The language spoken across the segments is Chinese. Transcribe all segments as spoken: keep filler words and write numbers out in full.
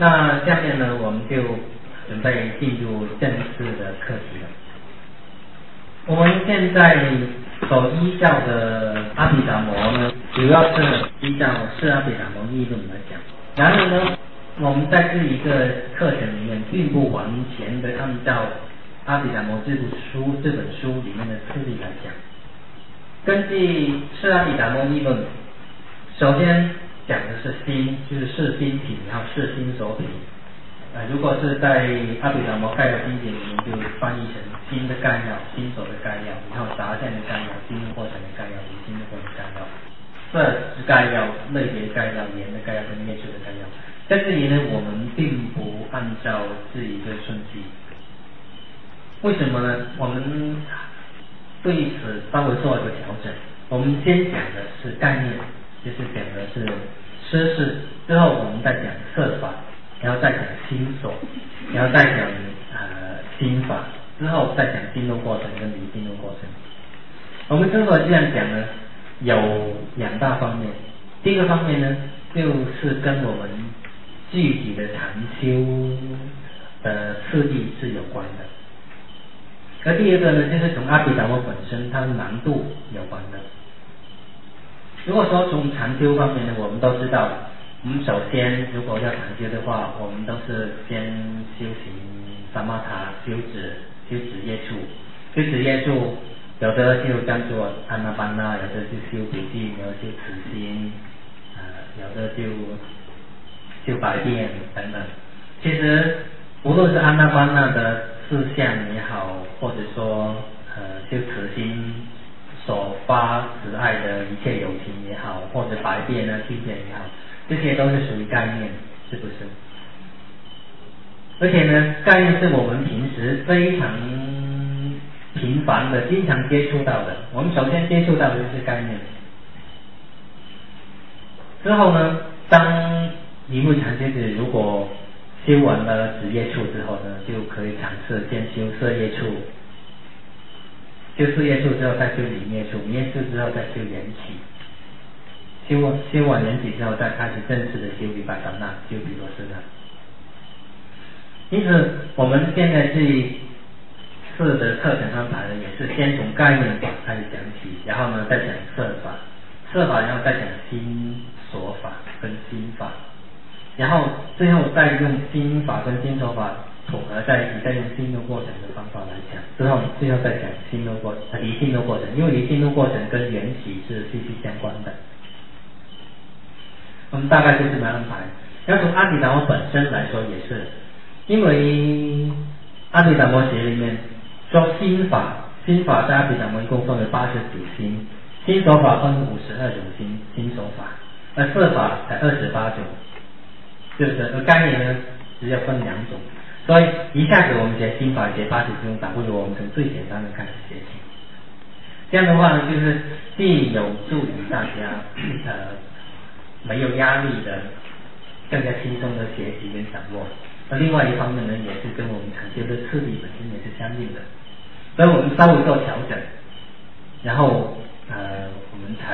那下面呢，我们就准备进入正式的课题了。我们现在所依照的阿毗达摩呢，主要是依照四阿毗达摩议论来讲。然而呢，我们在这一个课程里面，并不完全的按照阿毗达摩这部书这本书里面的次第来讲。根据四阿毗达摩议论，首先讲的是心，就是是心品，然后是心所品。呃，如果是在阿毗达摩概要经典里面，就翻译成心的概要、心所的概要，然后杂项的概要、心的过程的概要、与心的过程概要、色之概要、类别概要、言的概要跟灭处的概要。在这里呢，我们并不按照这一个顺序。为什么呢？我们对此稍微做一个调整。我们先讲的是概念，就是讲的是施事，之后我们再讲色法，然后再讲心所，然后再讲呃心法，之后再讲进入过程跟离进入过程。我们之所以这样讲呢，有两大方面。第一个方面呢，就是跟我们具体的禅修的次第是有关的。而第二个呢，就是从阿毗达摩本身它的难度有关的。如果说从禅修方面呢，我们都知道，我们首先如果要禅修的话，我们都是先修行萨玛塔，修止修止业处，修止业处，有的就叫做安那班那，有的就修比丘，有的修慈心，呃，有的就修百遍等等。其实无论是安那班那的事项也好，或者说呃修慈心所发慈爱的一切有情也好，或者百遍呢听见也好，这些都是属于概念，是不是？而且呢，概念是我们平时非常频繁的、经常接触到的。我们首先接触到的就是概念。之后呢，当一位禅师子如果修完了止业处之后呢，就可以尝试先修色业处，修色业处之后再修离业处，离业处之后再修缘起，修修完缘起之后再开始正式的修毗跋舍那，修毗罗舍那。因此，我们现在这一次的课程安排呢，也是先从概念法开始讲起，然后呢再讲色法，色法然后再讲心所法跟心法。然后最后再用心法跟心所法统合在一起，再用心路过程的方法来讲，之后最后再讲心路过程、离心路过程，因为离心路过程跟缘起是息息相关的。我们大概就这么安排。要从阿毗达摩本身来说也是，因为阿毗达摩学里面说心法，心法在阿毗达摩一共分为八十九心，心所法分五十二种心，心所法，而色法才二十八种。是不是？而概念呢，只要分两种，所以一下子我们学心法学八十分钟，倒不如我们从最简单的开始学起。这样的话呢，就是既有助于大家呃没有压力的、更加轻松的学习跟掌握。而另外一方面呢，也是跟我们禅修的次第本身也是相应的，所以我们稍微做调整，然后呃我们才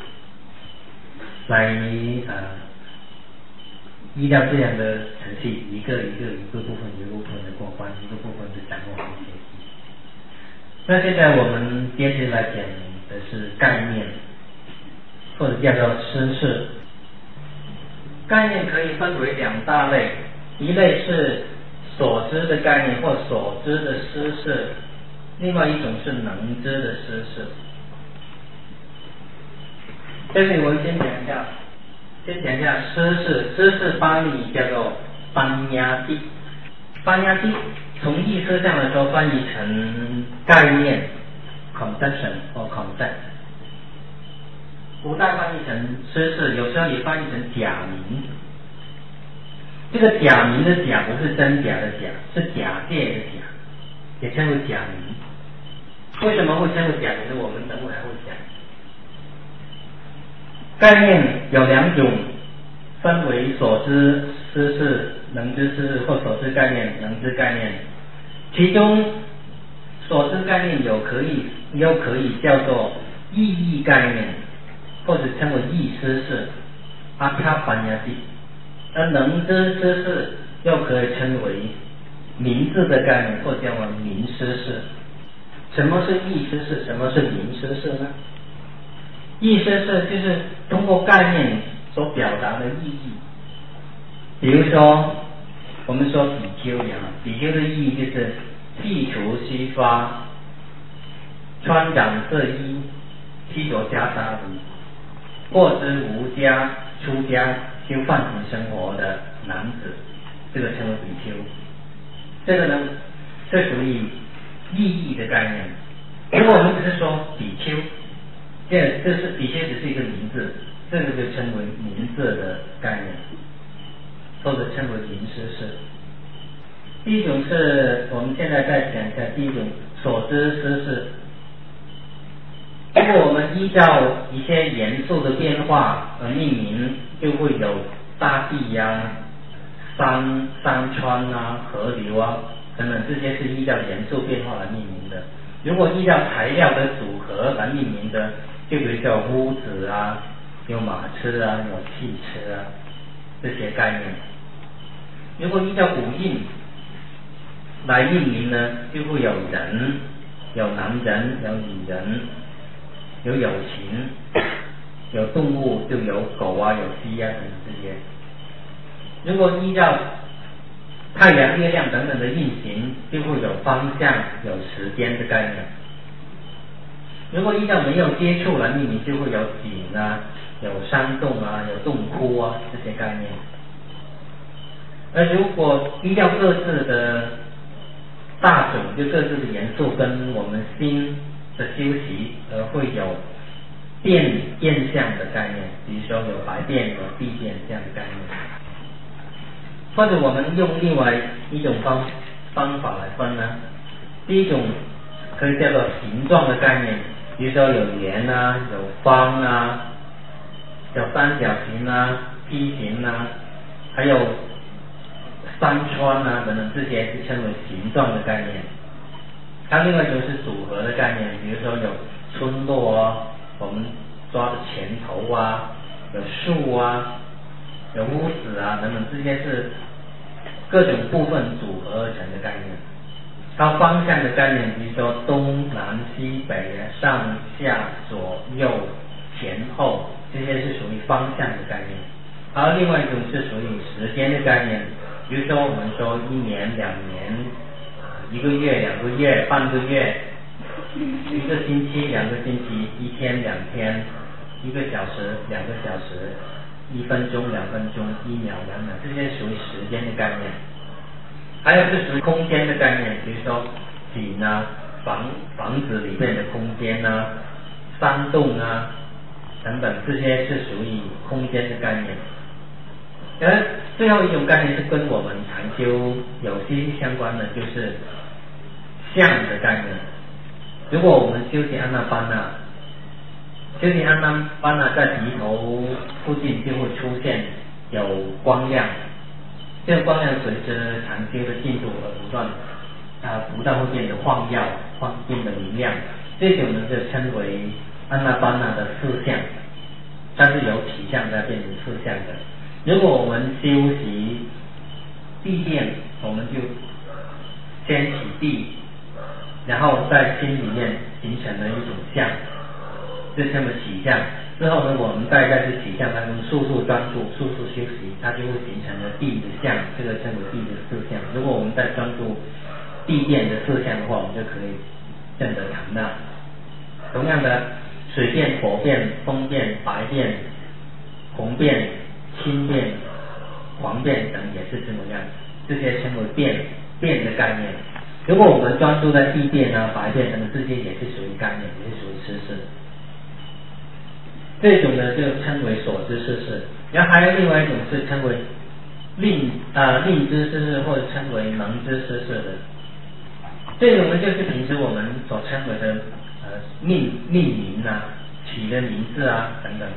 来呃。依照这样的程序，一个一个一个部分一个部分的过关，一个部分的掌握和学习。那现在我们接着来讲的是概念，或者叫做施事。概念可以分为两大类，一类是所知的概念或所知的施事，另外一种是能知的施事。这里我们先讲一下。先讲一下施事，施事翻译叫做班亚地，班亚地从意思上来说翻译成概念 conception 或 concept， 古代翻译成施事，有时候也翻译成假名。这个假名的假不是真假的假，是假借的假，也称为假名。为什么会称为假名呢？我们等会还会讲。概念有两种，分为所知施事、能知施事，或所知概念、能知概念。其中所知概念有可以又可以叫做意义概念，或者称为意施事，阿卡班亚地。 而能知知识又可以称为名字的概念，或叫做名知识。什么是意知识？什么是名知识呢？意知识就是通过概念所表达的意义。比如说，我们说比丘呀，比丘的意义就是剃除须发，穿染色衣，披着袈裟衣，过之无家出家修梵行生活的男子，这个称为比丘。这个呢，这属于意义的概念。如果我们只是说比丘，这这是比丘只是一个名字，这个就称为名字的概念，或者称为名知识。第一种是我们现在再讲一下，第一种所知知识。如果我们依照一些元素的变化而命名，就会有大地呀、啊、山山川啊、河流啊等等，这些是依照元素变化来命名的。如果依照材料的组合来命名的，就比如说屋子啊、有马车啊、有汽车啊这些概念。如果依照五蕴来命名呢，就会有人、有男人、有女人，有有情，有动物，就有狗啊、有鸡啊等等这些。如果依照太阳、月亮等等的运行，就会有方向、有时间的概念。如果依照没有接触来命名，就会有景啊、有山洞啊、有洞窟啊这些概念。而如果依照各自的大种，就各自的元素跟我们心的修习，而会有变变相的概念，比如说有百变、有地变这样的概念。或者我们用另外一种方方法来分呢，第一种可以叫做形状的概念，比如说有圆啊、有方啊、有三角形啊、梯形啊，还有山川啊等等，这些是称为形状的概念。还有另外一种是组合的概念，比如说有村落啊，我们抓的拳头啊，有树啊，有屋子啊等等，这些是各种部分组合而成的概念。它方向的概念，比如说东南西北、上下左右前后，这些是属于方向的概念。而另外一种是属于时间的概念，比如说我们说一年、两年、一个月、两个月、半个月、一个星期、两个星期、一天、两天、一个小时、两个小时、一分钟、两分钟、一秒、两秒，这些属于时间的概念。还有是属于空间的概念，比如说井啊、房房子里面的空间啊、山洞啊等等，这些是属于空间的概念。而最后一种概念是跟我们禅修有息息相关的，就是相的概念。如果我们修习安那班那，修习安那班那在鼻头附近就会出现有光亮。这个光亮随着禅修的进度而不断，啊，不但会变得晃耀，晃变得明亮。这种呢就称为安那班那的四相，它是由体相再变成四相的。如果我们修习地变，我们就先起地，然后在心里面形成了一种相，就称为起相。之后呢，我们再在这起相当中速速专注、速速休息，它就会形成了地的相，这个称为地的四相。如果我们再专注地变的四相的话，我们就可以证得禅那。同样的，水变、火变、风变、白变、红变、青变、黄变等也是这么样，这些称为变变的概念。如果我们专注在地变啊、白变等等，这些也是属于概念，也是属于知识。这种呢就称为所知识识，然后还有另外一种是称为令啊令知识识，或者称为能知识识的。这种呢就是平时我们所称为的呃命命名啊、取的名字啊等等。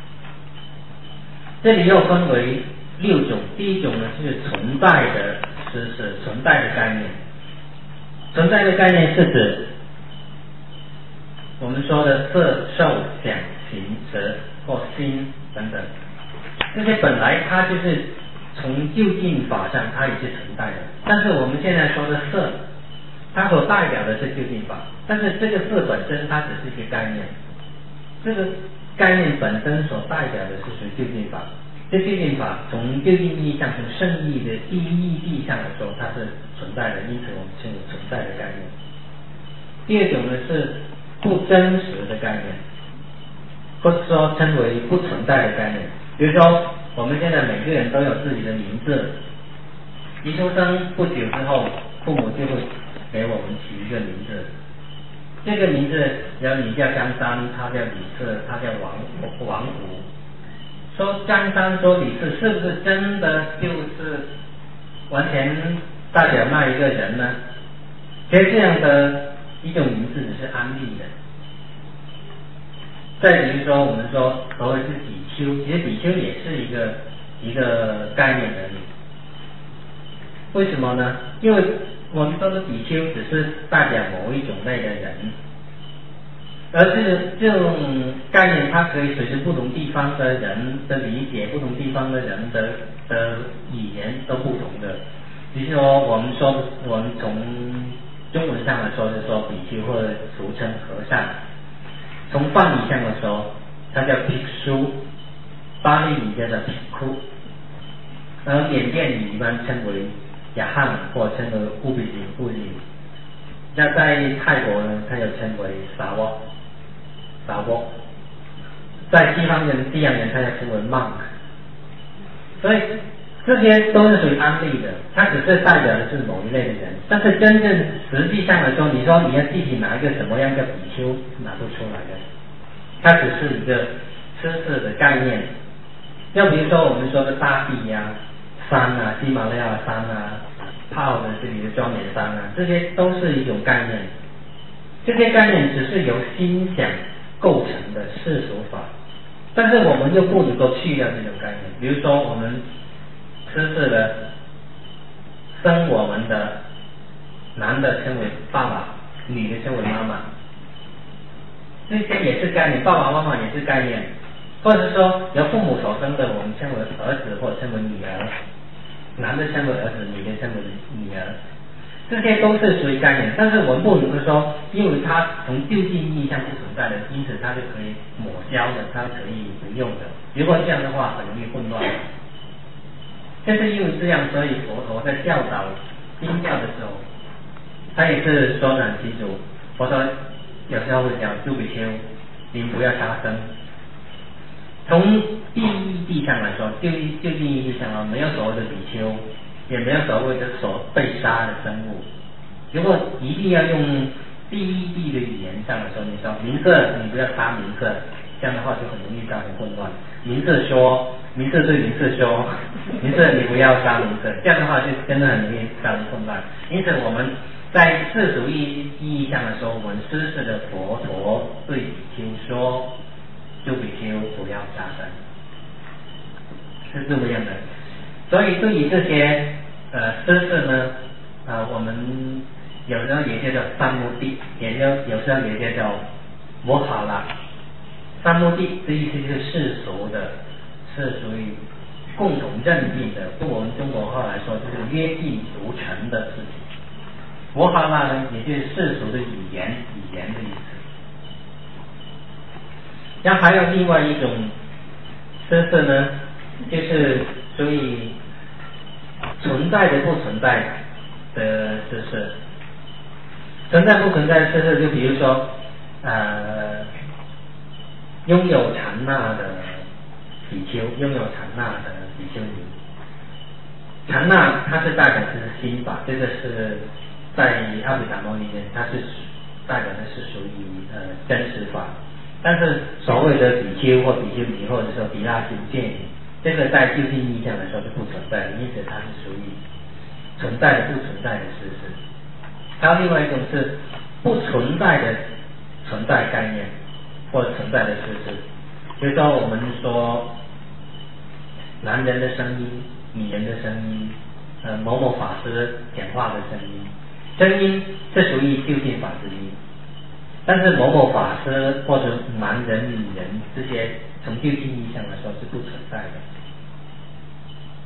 这里又分为六种，第一种呢就是存在的知识，存在的概念。存在的概念是指我们说的色、受、想、行、识或心等等，这些本来它就是从究竟法上它也是存在的。但是我们现在说的色，它所代表的是究竟法，但是这个色本身它只是一个概念，这个概念本身所代表的是属于究竟法。这究竟法从究竟意义上，从圣义的第一义谛上来说，它是存在的，因此我们称为存在的概念。第二种呢是不真实的概念，或者说称为不存在的概念。比如说我们现在每个人都有自己的名字，一出生不久之后，父母就会给我们起一个名字，这个名字然后你叫张三，他叫李四，他叫王王五。说张三说李四是不是真的就是完全代表那一个人呢？其实这样的一种名字只是安利的。再比如说我们说所谓是比丘，其实比丘也是一个一个概念而已。为什么呢？因为我们说的比丘只是代表某一种类的人，而是这种概念它可以随着不同地方的人的理解，不同地方的人的的语言都不同的。比如说我们说我们从中文上来说，就说比丘或者俗称和尚，从梵语上来说它叫毗苏，巴利语叫做毗库，而缅甸语一般称为雅汉或称为乌比里乌里。那在泰国呢，它又称为沙沃沙沃，在西方人西洋人它又称为 monk。 所以这些都是属于安利的，它只是代表的是某一类的人，但是真正实际上来说，你说你要具体拿一个什么样的比丘，拿不出来的，它只是一个知识的概念。要比如说我们说的大地呀、山啊、喜马拉雅山啊、泡的这里的庄严山啊，这些都是一种概念。这些概念只是由心想构成的世俗法，但是我们又不能够去掉这种概念。比如说我们吃世的生我们的男的称为爸爸，女的称为妈妈，这些也是概念，爸爸妈妈也是概念。或者是说由父母所生的，我们称为儿子或者称为女儿，男的称为儿子，女的称为女儿，这些都是属于概念。但是我们不能说因为它从究竟意义上不存在的，因此它就可以抹消的，它可以不用的。如果这样的话很容易混乱。正是因为这样，所以佛陀在教导经教的时候，他也是说得很清楚。佛陀有时候会讲诸比丘，你不要杀生。从第一义谛上来说，就就近意义上啊，没有所谓的比丘，也没有所谓的所被杀的生物。如果一定要用第一义谛的语言上来说，你说名色，你不要杀名色，这样的话就很容易造成混乱。名色说，名色对名色说，名色你不要杀名色，这样的话就真的很容易造成混乱。因此我们在世俗意意义上来说，我们施事的佛陀对比丘说，诸比丘不要杀生，是这么样的。所以对于这些呃施事呢，呃我们有时候也叫做三目的，也就有时候也叫做摩哈拉。三目的这意思就是世俗的，是属于共同认定的，对我们中国话来说就是约定俗成的事情。摩哈拉呢，也就是世俗的语言，语言的意思。然后还有另外一种施事呢，就是属于存在的不存在的施事。存在不存在的施事，就比如说呃拥有禅那的比丘，拥有禅那的比丘尼。禅那它是代表的是心法，这个是在阿毗达摩里面，它是代表的是属于呃真实法。但是所谓的比丘或比丘尼，或者说比拉心见语，这个在究竟意义上来说是不存在的，因此它是属于存在的不存在的事实。还有另外一种是不存在的存在概念或者存在的事实。比如说我们说男人的声音、女人的声音、呃某某法师讲话的声音，声音是属于究竟法之一。但是某某法师或者男人、女人这些从究竟意义上来说是不存在的。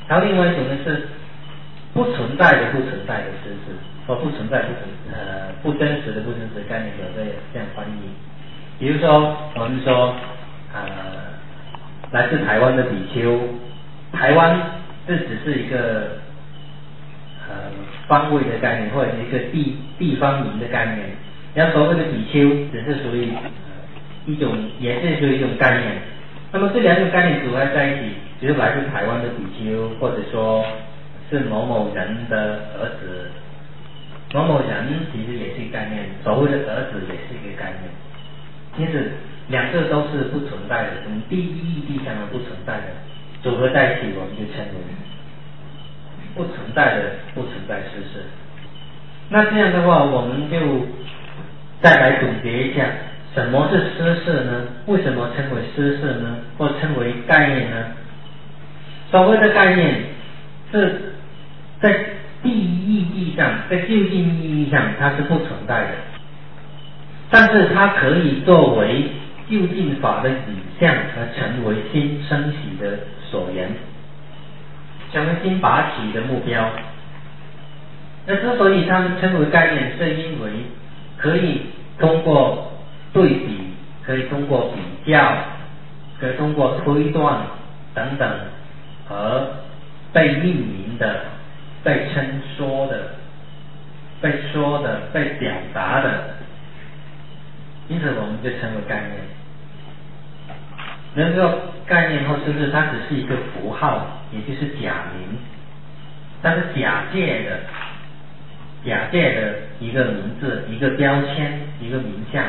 然后另外一种呢是不存在的不存在的知识，或不存在不存呃不真实的不真实的概念，有这这样翻译。比如说我们说呃来自台湾的比丘，台湾这只是一个呃方位的概念，或者是一个地地方名的概念。然后所谓的比丘只是属于一种，也是属于一种概念。那么这两种概念组合在一起，比如来自台湾的比丘，或者说是某某人的儿子，某某人其实也是一个概念，所谓的儿子也是一个概念。因此两个都是不存在的，从第一义地上的不存在的组合在一起，我们就称为不存在的不存在事实。那这样的话，我们就再来总结一下，什么是失事呢？为什么称为失事呢？或称为概念呢？所谓的概念是在第一义上，在究竟意义上它是不存在的，但是它可以作为究竟法的影像而成为新升起的所言，成为新拔起的目标。那之所以它们称为概念，是因为可以通过对比，可以通过比较，可以通过推断等等而被命名的、被称说的、被说的、被表达的，因此我们就称为概念。能够概念或知识，它只是一个符号，也就是假名，它是假借的、假借的一个名字、一个标签、一个名相。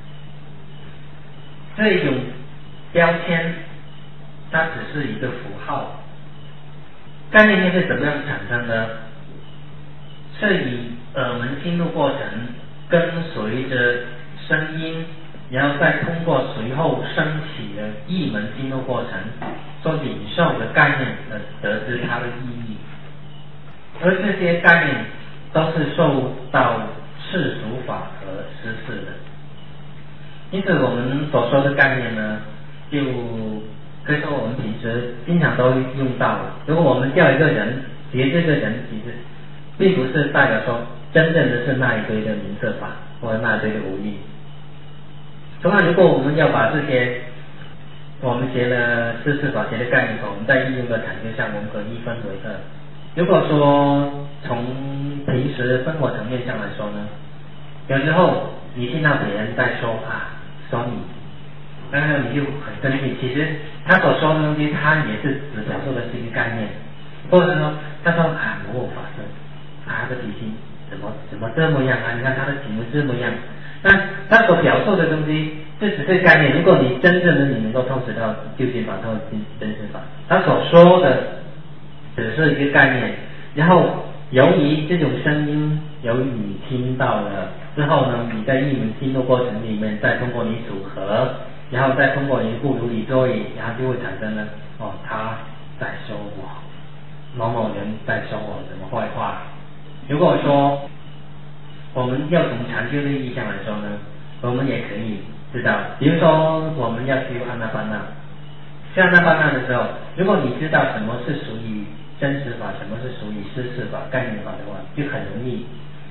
这种标签，它只是一个符号。概念又是怎么样产生的？是以耳闻心路过程跟随着声音，然后再通过随后升起的意门心路过程所领受的概念而得知它的意义，而这些概念都是受到世俗法而失事的。因此我们所说的概念呢，就可以说我们平时经常都用到。如果我们叫一个人学这个人，其实并不是代表说真正的是那一堆的名色法或者那一堆的无义。同样，如果我们要把这些我们学了知识法、学的概念法，我们在应用的产生上，我们可以一分为二。如果说从平时生活层面上来说呢，有时候你听到别人在说啊说你，然后你就很生气，其实他所说的东西，他也是只表述的是一个概念，或者说他说啊某某法师，他的脾气怎么怎么这么样啊？你看他的行为这么样，那他所表述的东西，这只是概念。如果你真正的你能够透视到究竟法、透视真实法，他所说的只是一个概念。然后由于这种声音，由于你听到了之后呢，你在译文心路过程里面，再通过你组合，然后再通过你不如理作意，然后就会产生了哦，他在说我，某某人在说我什么坏话。如果说我们要从禅修的意义上来说呢，我们也可以知道，比如说我们要修阿那巴那，修阿那巴那的时候，如果你知道什么是属于真实法，什么是属于失事法、概念法的话，就很容易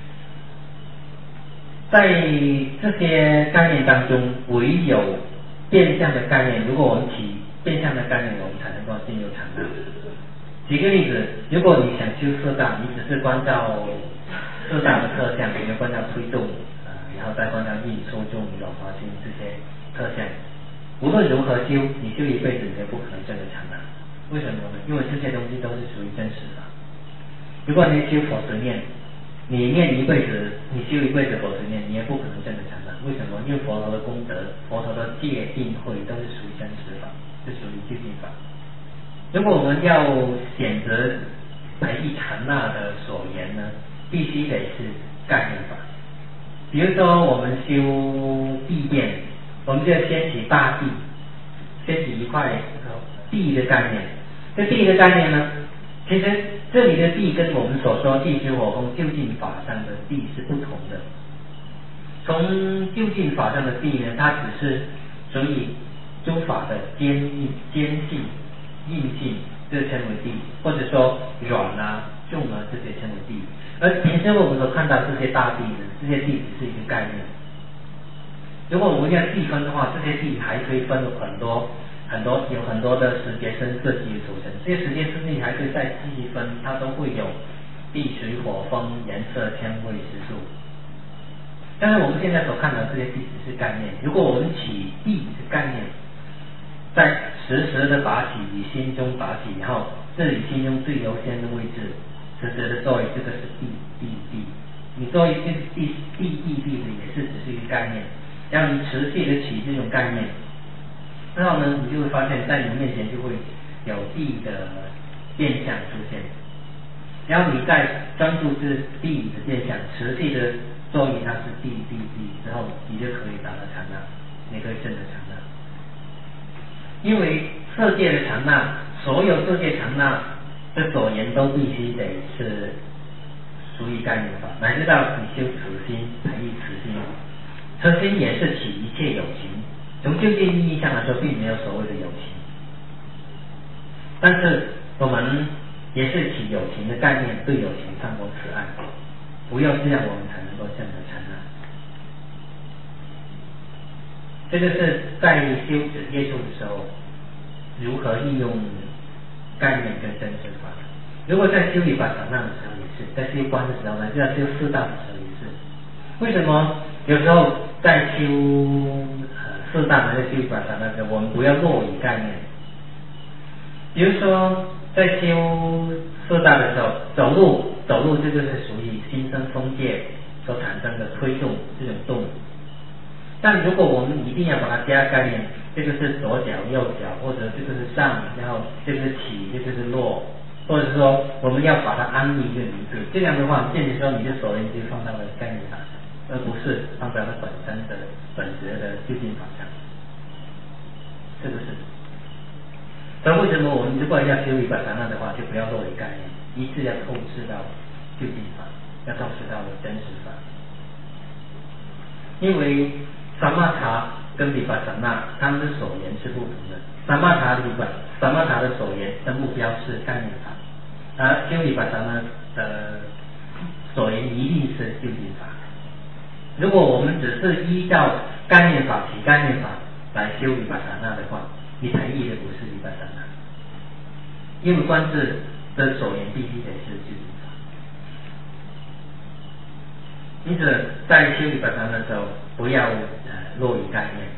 在这些概念当中，唯有变相的概念，如果我们起变相的概念，我们才能够进入禅那。举个例子，如果你想修四大，你只是关照四大的特相，比如关照推动，呃，然后再关照印、抽重、软滑性这些特相，无论如何修，你修一辈子你都不可能证得禅那。为什么呢？因为这些东西都是属于真实的。如果你修佛持念，你念一辈子，你修一辈子佛持念，你也不可能证得禅那。为什么？因为佛陀的功德、佛陀的戒定慧都是属于真实法，是属于究竟法。如果我们要选择来依禅那的所言呢，必须得是概念法。比如说我们修地变，我们就要先起大地，先起一块地的概念。这地的概念呢，其实这里的地跟我们所说地水火风究竟法上的地是不同的。从究竟法上的地呢，它只是属于诸法的坚硬、坚性、硬性这称为地，或者说软啊、重啊这些称为地。而平时我们所看到这些大地呢，这些地只是一个概念。如果我们要细分的话，这些地还可以分很多很多有很多的时节生色系组成，这些时节生地还可以再细分，它都会有地、水、火、风、颜色、天、味、时数。但是我们现在所看到这些地只是概念，如果我们起地是概念，在时时的拔起，以心中拔起以后，这里心中最优先的位置，时时的作为这个是地地地，你作为这个地地地地的也是只是一个概念，让你持续的起这种概念，然后呢，你就会发现在你面前就会有地的变相出现，然后你再专注是地的变相，持续的作为它是地地地之后，你就可以达到禅那，你可以证得禅那。因为色界的禅那，所有色界禅那的所言都必须得是属于概念法，乃至到你修此心才依此心，此心也是起一切有情。从究竟意义上来说，并没有所谓的有情，但是我们也是起有情的概念，对有情上过慈爱，不要这样，我们才能够证得禅那。这个是在修止业处的时候，如何运用概念跟真实法。如果在修理法禅那的时候也是，在修观的时候呢，就要修四大的时候也是。为什么有时候在修呃四大的在修理法禅那的时候，我们不要落于概念？比如说在修四大的时候，走路走路这个是属于心生风界所产生的推动这种动。但如果我们一定要把它加概念，这个是左脚右脚，或者这个是上，然后这个是起，这个是落，或者说我们要把它安立一个名字，这样的话，变成说你的所缘就放到了概念法上，而不是放在了本身的本质的究竟法上，是不是？所以为什么我们如果要修理法禅那的话，就不要落于概念，一致要透视到究竟法，要透视到真实法，因为萨玛塔跟毗跋禅那，他们的所言是不同的。萨玛塔毗跋，萨玛塔的所言的目标是概念法，而修毗跋禅那的所言一定是究竟法。如果我们只是依照概念法起概念法来修毗跋禅那的话，你才依的不是毗跋禅那，因为观自的所言必须得是究竟法。因此，在修毗跋禅那的时候，不要呃落于概念。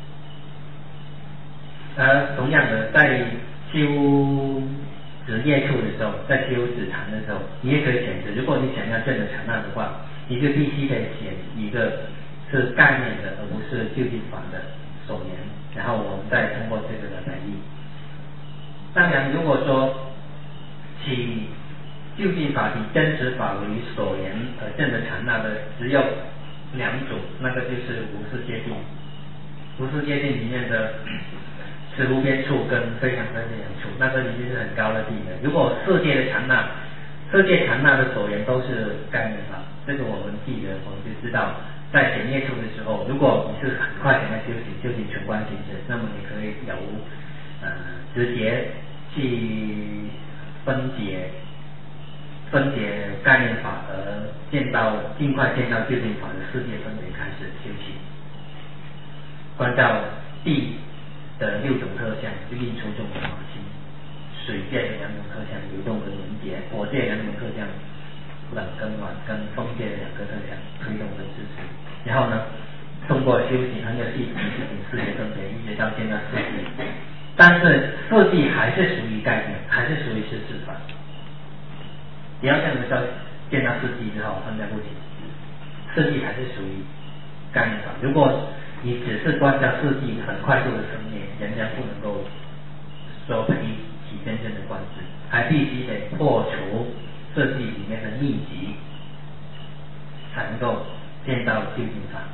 而同样的，在修止业处的时候，在修止禅的时候，你也可以选择，如果你想要证得禅那的话，你就必须得选一个是概念的，而不是究竟法的所言，然后我们再通过这个来译。当然，如果说起究竟法以真实法为所言而证得禅那的只有两种，那个就是无世界定。无世界定里面的识无边处跟非常非常处，那个已经是很高的地了。如果世界的禅那，世界禅那的所言都是概念法，这个我们记得，我们就知道，在显业处的时候，如果你是很快想要修行，修行全观行识，那么你可以由呃直接去分解。分解概念法而见到尽快见到究竟法的世界分别开始修行，观照地的六种特相，就映出众生法心；水界的两种特相，流动跟凝结；火界两种特相，冷跟暖；跟风界的两个特相，推动跟支持。然后呢，通过修行很有系统的修行世界分别，一直到见到四谛。但是四谛还是属于概念，还是属于事实法。不要这样子到见到四谛之后分在不起，四谛还是属于概念法。如果你只是观照四谛很快速的生灭，人家不能够说可以起真正的观智，还必须得破除四谛里面的秘籍，才能够见到究竟法。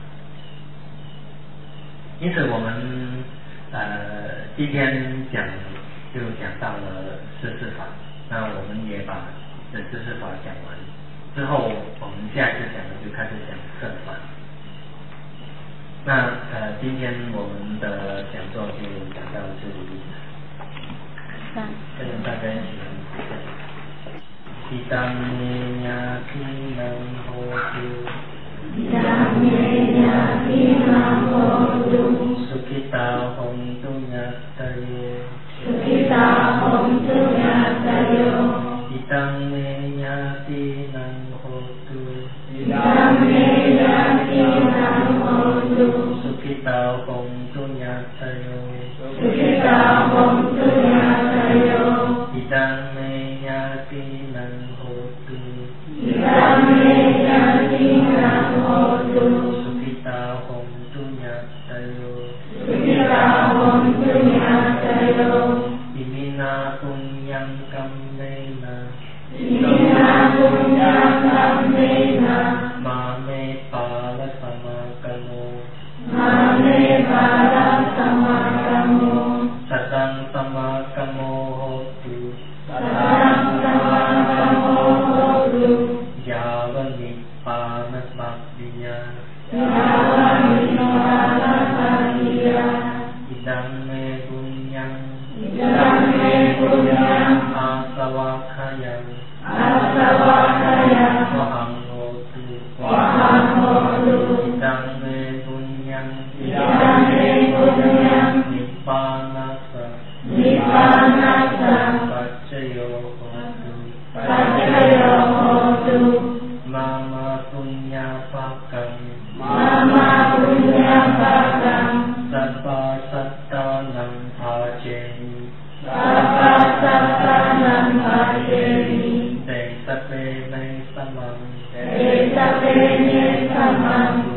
因此我们呃今天讲就讲到了四事法，那我们也把这知识法讲完之后，我们下一次讲的就开始讲色法。那呃，今天我们的讲座就讲到这里。 กัน cho chúng ta cái khi tam ni nhà khi nam hô tu tam ni nhà khi nam hô tu sukita hom tu nhát tayo sukita hom tu nhát tayo Itang me nyati nang hotu Itang me nyati nang hotu Sukita hom tu nyatayo Sukita hom tu nyatayo Itang me nyati nang hotu Itang me nyati nang hotu Sukita hom tu nyatayo Sukita hom tu nyatayo Imina punyang kamena Imina punyang kamena Mame pala samakamo Mame pala samakamo Sadang samakamo hotu Sadang samakamo hotu Yavan nippana bhaktiya Yavan nippana bhaktiya Idang me punyang Idang me punyang Asawakayang Asawakayang Wahang hotu Wahang hotu Idang me punyang Idang me punyang Nippanasa Nippanasa Pacayo hotu Pacayo hotu Mama punya pakam Mama punya pakam Sabba sattanam bhajeni Sabba sattanam bhajeni Te sape me samam Te sape me samam